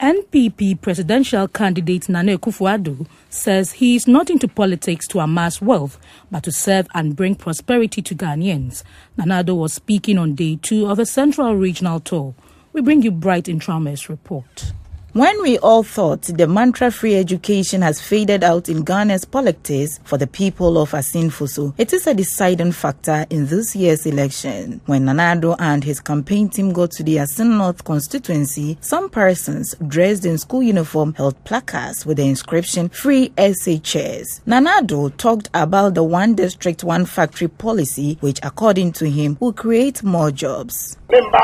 NPP presidential candidate Nana Akufo-Addo says he is not into politics to amass wealth, but to serve and bring prosperity to Ghanaians. Nana Addo was speaking on day 2 of a Central Regional tour. We bring you Bright Intrame's report. When we all thought the mantra free education has faded out in Ghana's politics for the people of Asinfoso, it is a deciding factor in this year's election. When Nana Addo and his campaign team got to the Asin North constituency, some persons dressed in school uniform held placards with the inscription Free SHS. Nana Addo talked about the one district, one factory policy, which according to him will create more jobs.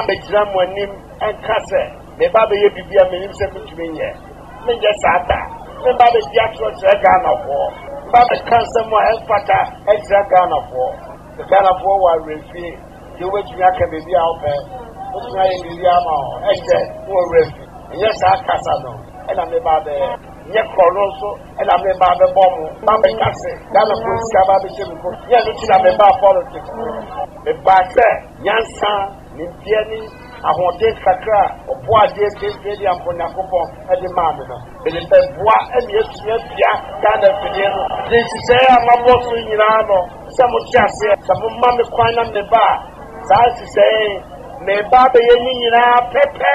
Baba ye bibia menim se kutumenye menje sata baba dia church Ghana for baba cancer mo enfata extra Ghana for the Ghana for wa refi you wait me aka bibia ope what you na bibia ma eje wo refi yes akasa no e na me baba nye koro so e na me baba bomu baba kase Ghana for sia baba che mi ko ye no ti na me baba politics me ba se nyansa ni biani ahode kakra oboade kekedi amponyakopo edi maame no ele pe boa emi etua bia Ghana fidie no desi se amabo so nyina no se mo tiase se mo ma me kwan na me ba sa si se me ba be nyina pepe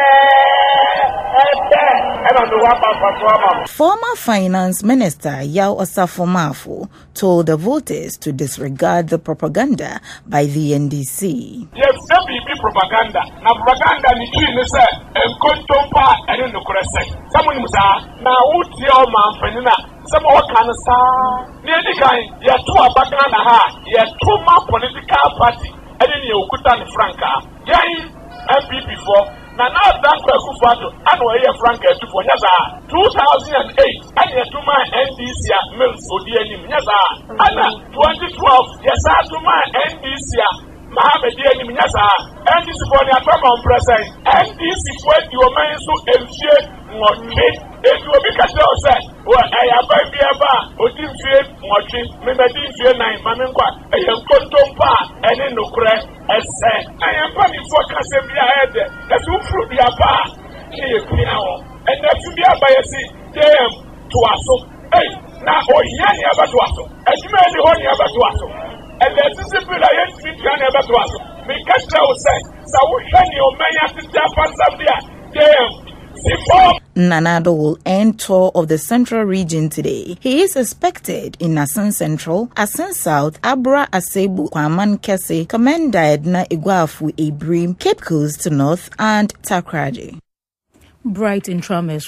Former Finance Minister Yao Osafo-Maafo told the voters to disregard the propaganda by the NDC. Yes, be propaganda. Now propaganda ni kini se enkontompa ene nukurese. Someone musa na uti o manfenina. Some what can sa. Ni edikan ye to abagana ha. Ye to ma political party. Ene ni okuta ni franka. Yai MPP for na now that Akufo-Addo and we frank to for 2008 and ye to my NDC mills odi anim nyasa and 2012 yes to my NDC Mohammed anim nyasa NDC for the atoma present NDC for the woman so enfie ngoche edu obi ka tell say o ayaba biaba odi enfie ngoche me medi enfie nan ma me nkwa eyenkontompa ene nokure ese ayamba ni focus bia head that you fruit biaba e kuni awo and that biaba yesi dem to aso hey na ohia ni aba to aso ejuma ni ho ni aba to aso and the discipline I hate me can aba to aso me catch tell say sa wo hwe ni o menya tita pansa bia dem Nana Addo will end tour of the Central Region today. He is expected in Asin Central, Asin South, Abra Asebu, Kwaman Kese, Commander Edna Iguafu Ebrim, Cape Coast North, and Takrady. Bright Intrame's